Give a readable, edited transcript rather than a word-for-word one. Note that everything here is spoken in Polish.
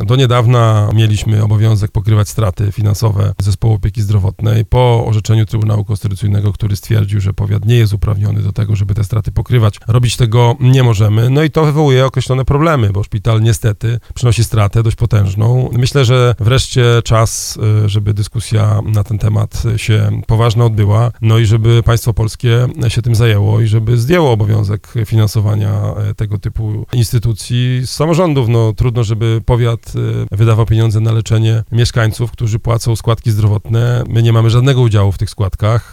Do niedawna mieliśmy obowiązek pokrywać straty finansowe zespołu opieki zdrowotnej. Po orzeczeniu Trybunału Konstytucyjnego, który stwierdził, że powiat nie jest uprawniony do tego, żeby te straty pokrywać, robić tego nie możemy. No i to wywołuje określone problemy, bo szpital niestety przynosi stratę dość potężną. Myślę, że wreszcie czas, żeby dyskusja na ten temat się poważnie odbyła, no i żeby państwo polskie się tym zajęło i żeby zdjęło obowiązek finansowania tego typu instytucji z samorządów. No trudno, żeby powiat wydawał pieniądze na leczenie mieszkańców, którzy płacą składki zdrowotne. My nie mamy żadnego udziału w tych składkach.